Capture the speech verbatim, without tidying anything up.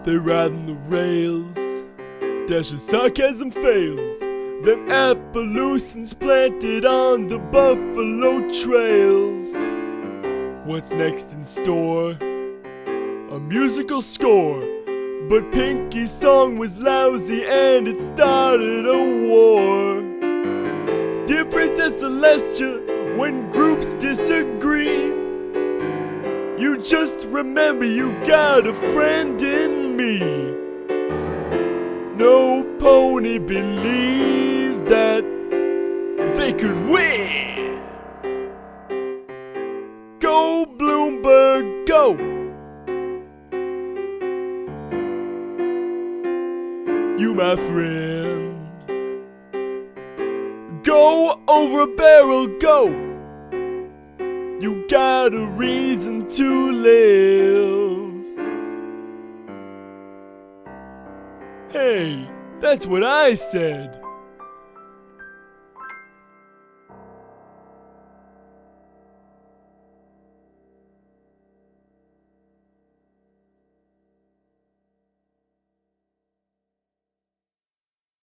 They riding the rails, dashing sarcasm fails. Them Appaloosans planted on the Buffalo trails. What's next in store? A musical score. But Pinky's song was lousy and it started a war. Dear Princess Celestia, when groups disagree, you just remember you've got a friend in me. No pony believed that they could win. Go Bloomberg, go! You my friend. Go over a barrel, go! You got a reason to live. Hey, that's what I said.